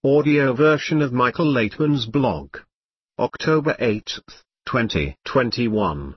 audio version of Michael Laitman's blog. October 8, 2021.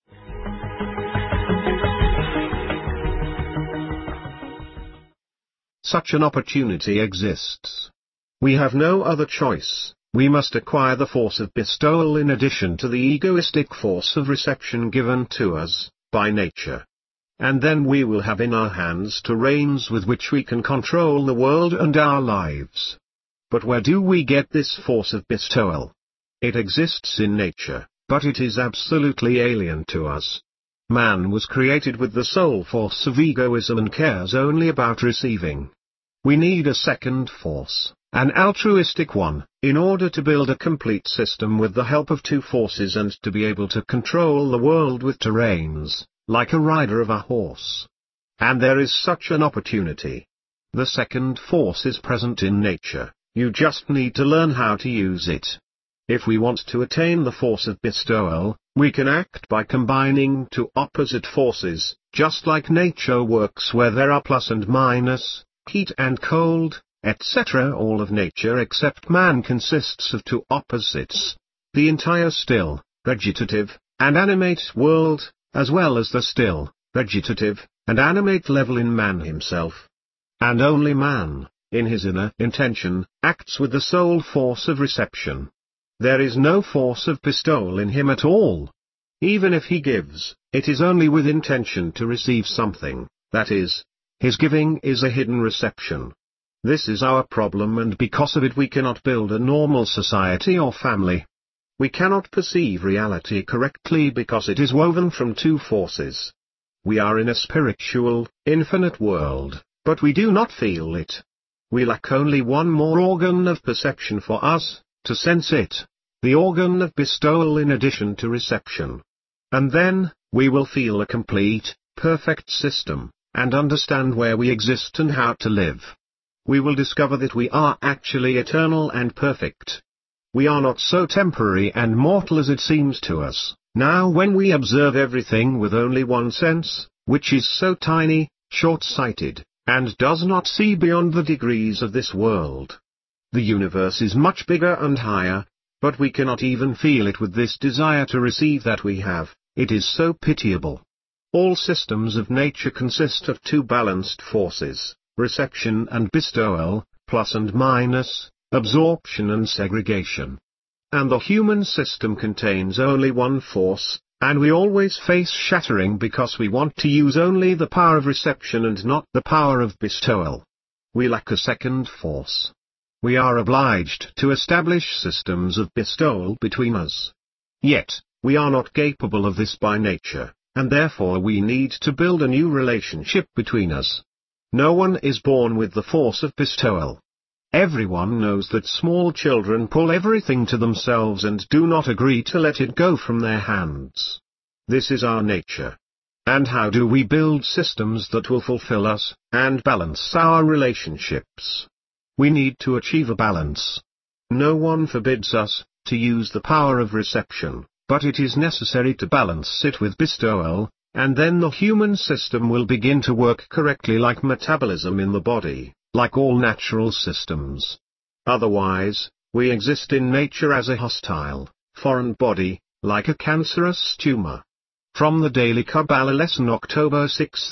Such an opportunity exists. We have no other choice. We must acquire the force of bestowal in addition to the egoistic force of reception given to us by nature. And then we will have in our hands terrains with which we can control the world and our lives. But where do we get this force of bestowal? It exists in nature, but it is absolutely alien to us. Man was created with the sole force of egoism and cares only about receiving. We need a second force, an altruistic one, in order to build a complete system with the help of two forces and to be able to control the world with terrains, like a rider of a horse. And there is such an opportunity. The second force is present in nature, you just need to learn how to use it. If we want to attain the force of bestowal, we can act by combining two opposite forces, just like nature works where there are plus and minus, heat and cold, etc. All of nature except man consists of two opposites. The entire still, vegetative, and animate world, as well as the still, vegetative, and animate level in man himself. And only man, in his inner intention, acts with the sole force of reception. There is no force of bestowal in him at all. Even if he gives, it is only with intention to receive something, that is, his giving is a hidden reception. This is our problem, and because of it we cannot build a normal society or family. We cannot perceive reality correctly because it is woven from two forces. We are in a spiritual, infinite world, but we do not feel it. We lack only one more organ of perception for us, to sense it, the organ of bestowal in addition to reception. And then, we will feel a complete, perfect system, and understand where we exist and how to live. We will discover that we are actually eternal and perfect. We are not so temporary and mortal as it seems to us, now when we observe everything with only one sense, which is so tiny, short-sighted, and does not see beyond the degrees of this world. The universe is much bigger and higher, but we cannot even feel it with this desire to receive that we have, it is so pitiable. All systems of nature consist of two balanced forces, reception and bestowal, plus and minus, absorption and segregation. And the human system contains only one force, and we always face shattering because we want to use only the power of reception and not the power of bestowal. We lack a second force. We are obliged to establish systems of bestowal between us. Yet, we are not capable of this by nature, and therefore we need to build a new relationship between us. No one is born with the force of bestowal. Everyone knows that small children pull everything to themselves and do not agree to let it go from their hands. This is our nature. And how do we build systems that will fulfill us, and balance our relationships? We need to achieve a balance. No one forbids us to use the power of reception, but it is necessary to balance it with bestowal, and then the human system will begin to work correctly like metabolism in the body, like all natural systems. Otherwise, we exist in nature as a hostile, foreign body, like a cancerous tumor. From the Daily Kabbalah Lesson October 6,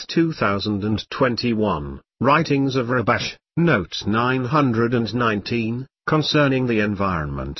2021, Writings of Rabash, Note 919, concerning the environment.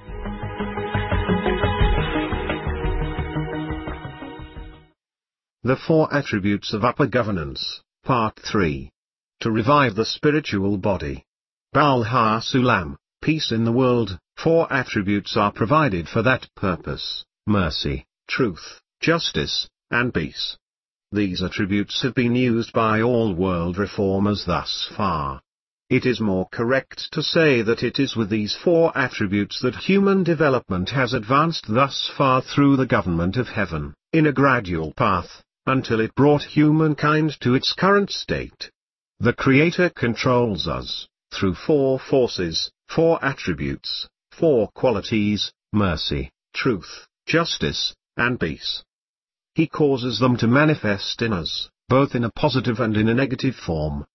The Four Attributes of Upper Governance, Part 3. To revive the spiritual body. Baal HaSulam, peace in the world. Four attributes are provided for that purpose: mercy, truth, justice, and peace. These attributes have been used by all world reformers thus far. It is more correct to say that it is with these four attributes that human development has advanced thus far through the government of heaven, in a gradual path, until it brought humankind to its current state. The Creator controls us, through four forces, four attributes, four qualities: mercy, truth, justice, and peace. He causes them to manifest in us, both in a positive and in a negative form.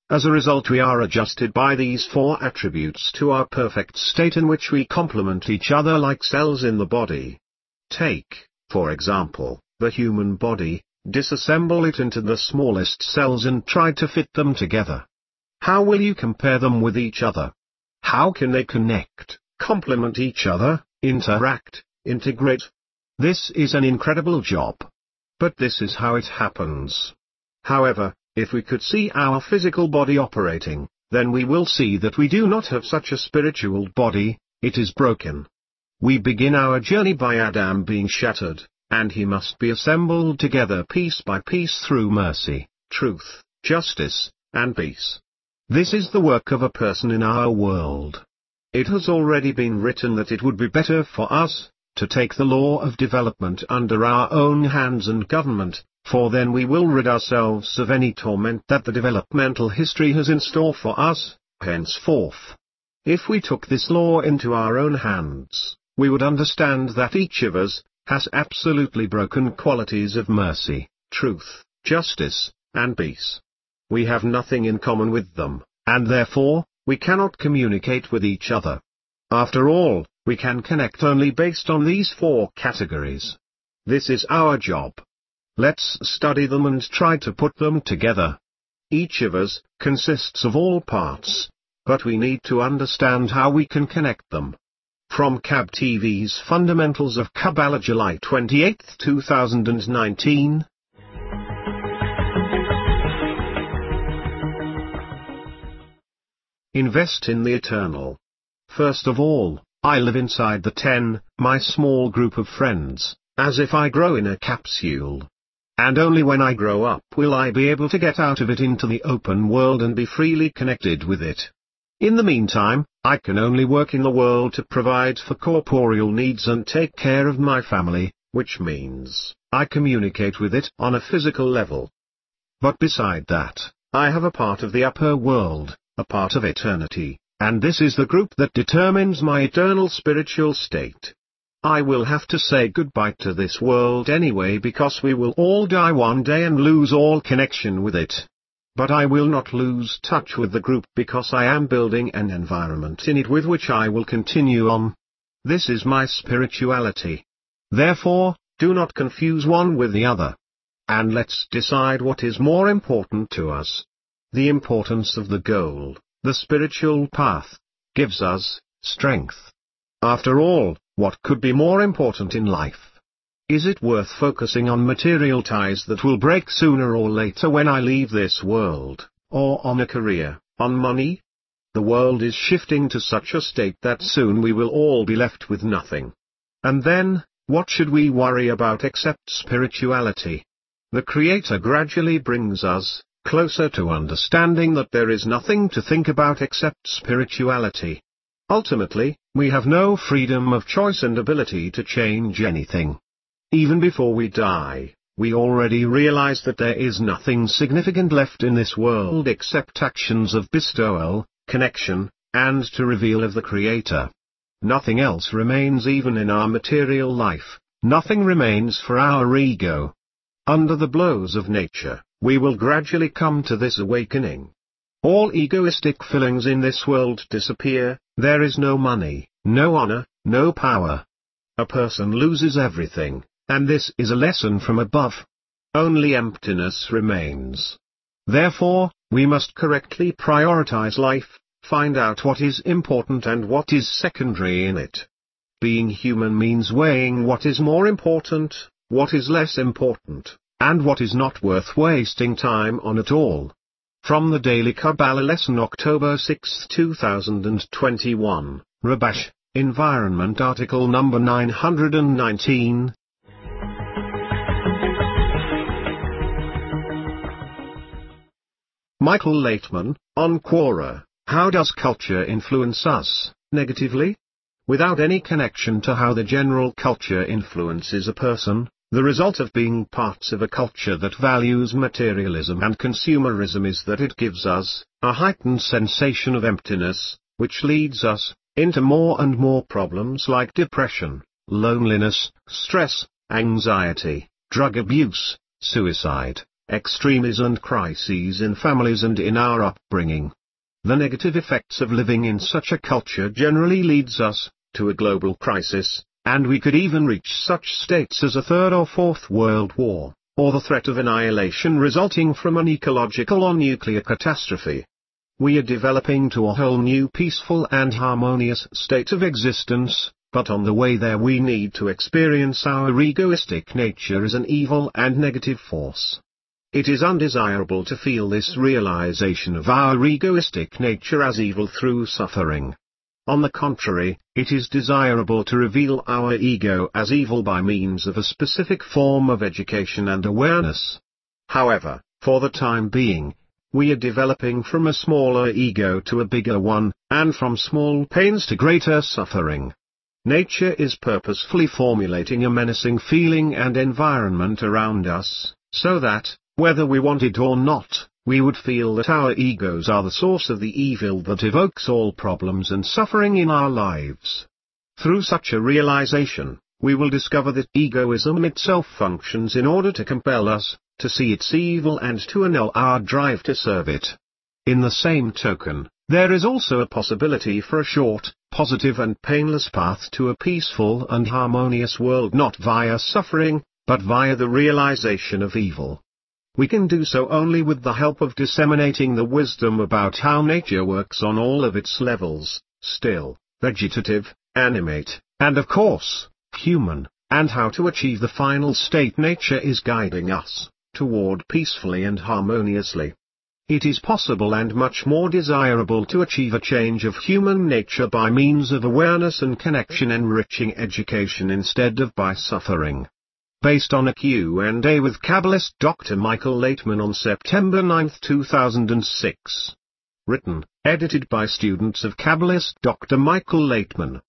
As a result, we are adjusted by these four attributes to our perfect state in which we complement each other like cells in the body. Take, for example, the human body, disassemble it into the smallest cells and try to fit them together. How will you compare them with each other? How can they connect, complement each other, interact, integrate? This is an incredible job. But this is how it happens. However, if we could see our physical body operating, then we will see that we do not have such a spiritual body, it is broken. We begin our journey by Adam being shattered, and he must be assembled together piece by piece through mercy, truth, justice, and peace. This is the work of a person in our world. It has already been written that it would be better for us to take the law of development under our own hands and government, for then we will rid ourselves of any torment that the developmental history has in store for us, henceforth. If we took this law into our own hands, we would understand that each of us has absolutely broken qualities of mercy, truth, justice, and peace. We have nothing in common with them, and therefore, we cannot communicate with each other. After all, we can connect only based on these four categories. This is our job. Let's study them and try to put them together. Each of us consists of all parts, but we need to understand how we can connect them. From KAB TV's Fundamentals of Kabbalah, July 28, 2019. Invest in the eternal. First of all, I live inside the 10, my small group of friends, as if I grow in a capsule. And only when I grow up will I be able to get out of it into the open world and be freely connected with it. In the meantime, I can only work in the world to provide for corporeal needs and take care of my family, which means I communicate with it on a physical level. But beside that, I have a part of the upper world, a part of eternity, and this is the group that determines my eternal spiritual state. I will have to say goodbye to this world anyway because we will all die one day and lose all connection with it. But I will not lose touch with the group because I am building an environment in it with which I will continue on. This is my spirituality. Therefore, do not confuse one with the other. And let's decide what is more important to us. The importance of the goal, the spiritual path, gives us strength. After all, what could be more important in life? Is it worth focusing on material ties that will break sooner or later when I leave this world, or on a career, on money? The world is shifting to such a state that soon we will all be left with nothing. And then, what should we worry about except spirituality? The Creator gradually brings us closer to understanding that there is nothing to think about except spirituality. Ultimately, we have no freedom of choice and ability to change anything. Even before we die, we already realize that there is nothing significant left in this world except actions of bestowal, connection, and to reveal of the Creator. Nothing else remains even in our material life, nothing remains for our ego. Under the blows of nature, we will gradually come to this awakening. All egoistic feelings in this world disappear, there is no money, no honor, no power. A person loses everything, and this is a lesson from above. Only emptiness remains. Therefore, we must correctly prioritize life, find out what is important and what is secondary in it. Being human means weighing what is more important, what is less important, and what is not worth wasting time on at all. From the Daily Kabbalah Lesson, October 6, 2021, Rabash, Environment, article number 919. Michael Laitman, on Quora, how does culture influence us, negatively? Without any connection to how the general culture influences a person, the result of being parts of a culture that values materialism and consumerism is that it gives us a heightened sensation of emptiness, which leads us into more and more problems like depression, loneliness, stress, anxiety, drug abuse, suicide, extremes and crises in families and in our upbringing. The negative effects of living in such a culture generally leads us to a global crisis, and we could even reach such states as a third or fourth world war, or the threat of annihilation resulting from an ecological or nuclear catastrophe. We are developing to a whole new peaceful and harmonious state of existence, but on the way there we need to experience our egoistic nature as an evil and negative force. It is undesirable to feel this realization of our egoistic nature as evil through suffering. On the contrary, it is desirable to reveal our ego as evil by means of a specific form of education and awareness. However, for the time being, we are developing from a smaller ego to a bigger one, and from small pains to greater suffering. Nature is purposefully formulating a menacing feeling and environment around us, so that, whether we want it or not, we would feel that our egos are the source of the evil that evokes all problems and suffering in our lives. Through such a realization, we will discover that egoism itself functions in order to compel us to see its evil and to annul our drive to serve it. In the same token, there is also a possibility for a short, positive and painless path to a peaceful and harmonious world, not via suffering, but via the realization of evil. We can do so only with the help of disseminating the wisdom about how nature works on all of its levels, still, vegetative, animate, and of course, human, and how to achieve the final state nature is guiding us toward peacefully and harmoniously. It is possible and much more desirable to achieve a change of human nature by means of awareness and connection enriching education instead of by suffering. Based on a Q&A with Kabbalist Dr. Michael Laitman on September 9, 2006. Written, edited by students of Kabbalist Dr. Michael Laitman.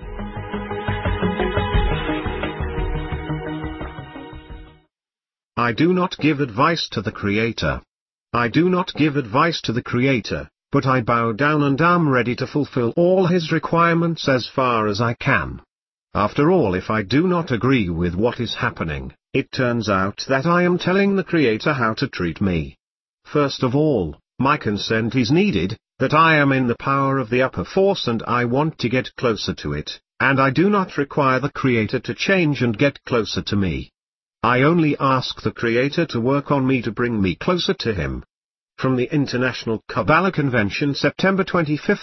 I do not give advice to the Creator. I do not give advice to the Creator, but I bow down and am ready to fulfill all His requirements as far as I can. After all, if I do not agree with what is happening, it turns out that I am telling the Creator how to treat me. First of all, my consent is needed, that I am in the power of the upper force and I want to get closer to it, and I do not require the Creator to change and get closer to me. I only ask the Creator to work on me to bring me closer to Him. From the International Kabbalah Convention, September 25,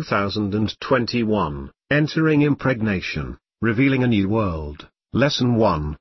2021, Entering Impregnation, Revealing a New World, Lesson 1.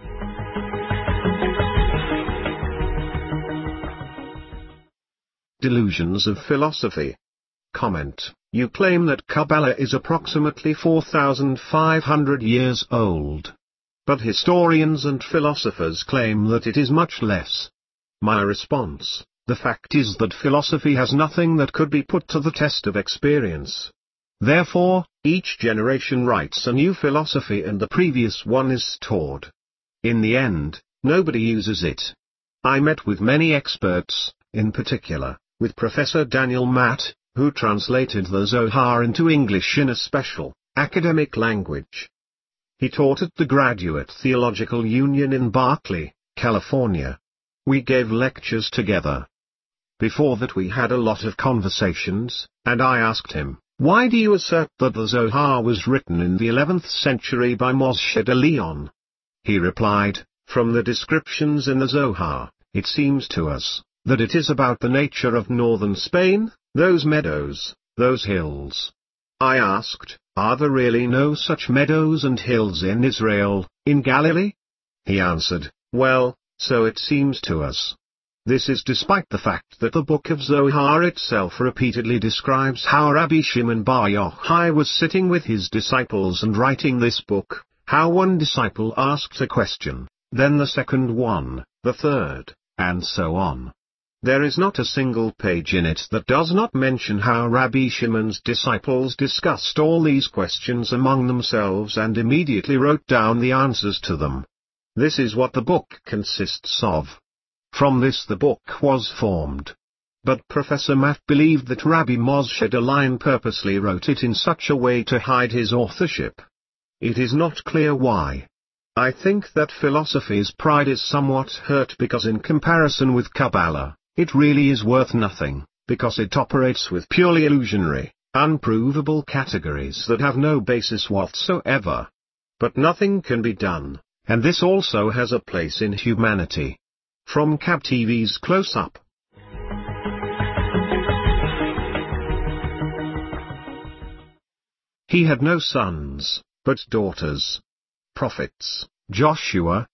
Delusions of Philosophy. Comment: You claim that Kabbalah is approximately 4,500 years old. But historians and philosophers claim that it is much less. My response: the fact is that philosophy has nothing that could be put to the test of experience. Therefore, each generation writes a new philosophy and the previous one is stored. In the end, nobody uses it. I met with many experts, in particular, with Professor Daniel Matt, who translated the Zohar into English in a special, academic language. He taught at the Graduate Theological Union in Berkeley, California. We gave lectures together. Before that we had a lot of conversations, and I asked him, "Why do you assert that the Zohar was written in the 11th century by Moshe de Leon?" He replied, "From the descriptions in the Zohar, it seems to us that it is about the nature of northern Spain, those meadows, those hills." I asked, "Are there really no such meadows and hills in Israel, in Galilee?" He answered, "Well, so it seems to us." This is despite the fact that the book of Zohar itself repeatedly describes how Rabbi Shimon Bar Yochai was sitting with his disciples and writing this book, how one disciple asked a question, then the second one, the third, and so on. There is not a single page in it that does not mention how Rabbi Shimon's disciples discussed all these questions among themselves and immediately wrote down the answers to them. This is what the book consists of. From this the book was formed. But Professor Matt believed that Rabbi Moshe de Leon purposely wrote it in such a way to hide his authorship. It is not clear why. I think that philosophy's pride is somewhat hurt because in comparison with Kabbalah, it really is worth nothing, because it operates with purely illusionary, unprovable categories that have no basis whatsoever. But nothing can be done, and this also has a place in humanity. From Cab TV's Close-Up. He had no sons, but daughters. Prophets, Joshua,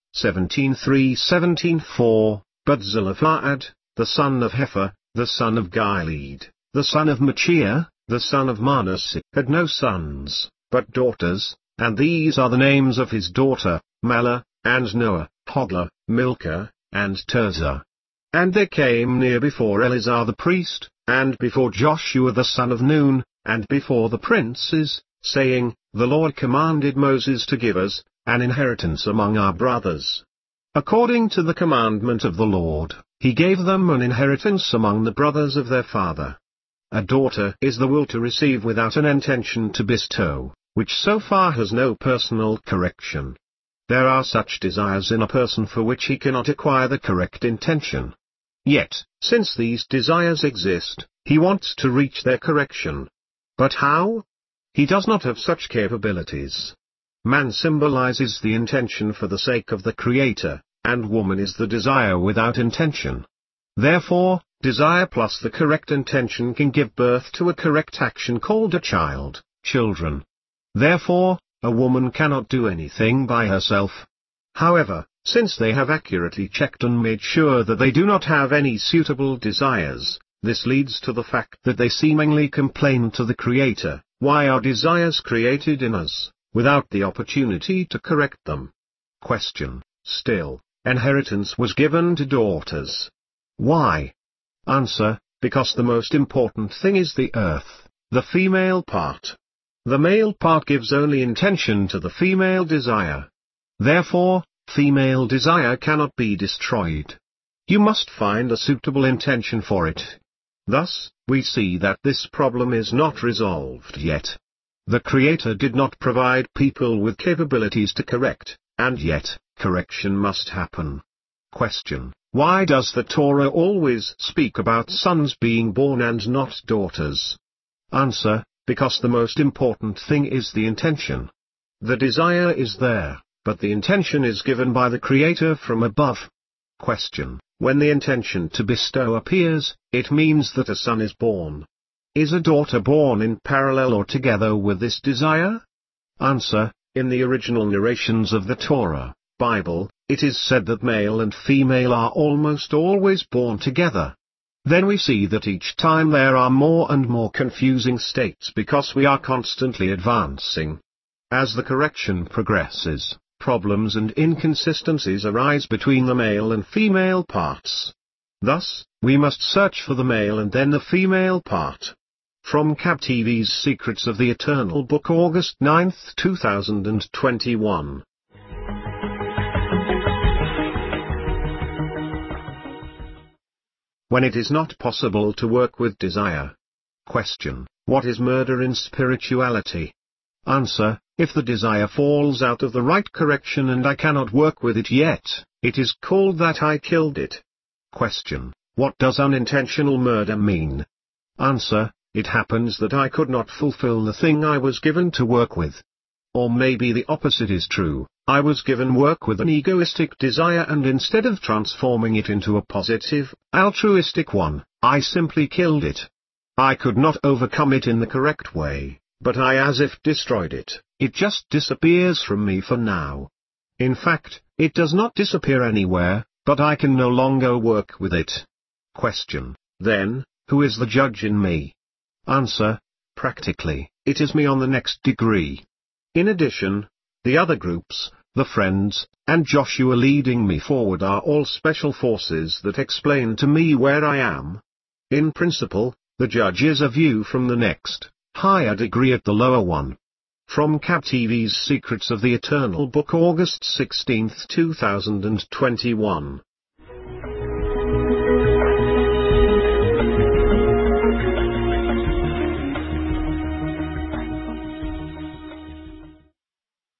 17:3-17:4, but Zelophehad, the son of Hepher, the son of Gilead, the son of Machir, the son of Manasseh, had no sons, but daughters, and these are the names of his daughter, Mahlah, and Noah, Hoglah, Milcah, and Tirzah. And they came near before Eleazar the priest, and before Joshua the son of Nun, and before the princes, saying, The Lord commanded Moses to give us an inheritance among our brothers. According to the commandment of the Lord, he gave them an inheritance among the brothers of their father. A daughter is the will to receive without an intention to bestow, which so far has no personal correction. There are such desires in a person for which he cannot acquire the correct intention. Yet, since these desires exist, he wants to reach their correction. But how? He does not have such capabilities. Man symbolizes the intention for the sake of the Creator, and woman is the desire without intention. Therefore, desire plus the correct intention can give birth to a correct action called a child, children. Therefore, a woman cannot do anything by herself. However, since they have accurately checked and made sure that they do not have any suitable desires, this leads to the fact that they seemingly complain to the Creator, why are desires created in us, without the opportunity to correct them? Question. Still, inheritance was given to daughters. Why? Answer, because the most important thing is the earth, the female part. The male part gives only intention to the female desire. Therefore, female desire cannot be destroyed. You must find a suitable intention for it. Thus, we see that this problem is not resolved yet. The Creator did not provide people with capabilities to correct, and yet, correction must happen. Question. Why does the Torah always speak about sons being born and not daughters? Answer, because the most important thing is the intention. The desire is there, but the intention is given by the Creator from above. Question. When the intention to bestow appears, it means that a son is born. Is a daughter born in parallel or together with this desire? Answer. In the original narrations of the Torah, Bible, it is said that male and female are almost always born together. Then we see that each time there are more and more confusing states because we are constantly advancing. As the correction progresses, problems and inconsistencies arise between the male and female parts. Thus, we must search for the male and then the female part. From Cab TV's Secrets of the Eternal Book, August 9, 2021. When it is not possible to work with desire. Question. What is murder in spirituality? Answer. If the desire falls out of the right correction and I cannot work with it yet, it is called that I killed it. Question. What does unintentional murder mean? Answer. It happens that I could not fulfill the thing I was given to work with. Or maybe the opposite is true, I was given work with an egoistic desire and instead of transforming it into a positive, altruistic one, I simply killed it. I could not overcome it in the correct way, but I as if destroyed it. It just disappears from me for now. In fact, it does not disappear anywhere, but I can no longer work with it. Question. Then, who is the judge in me? Answer. Practically, it is me on the next degree. In addition, the other groups, the friends, and Joshua leading me forward are all special forces that explain to me where I am. In principle, the judge is a view from the next, higher degree at the lower one. From Cab TV's Secrets of the Eternal Book, August 16, 2021.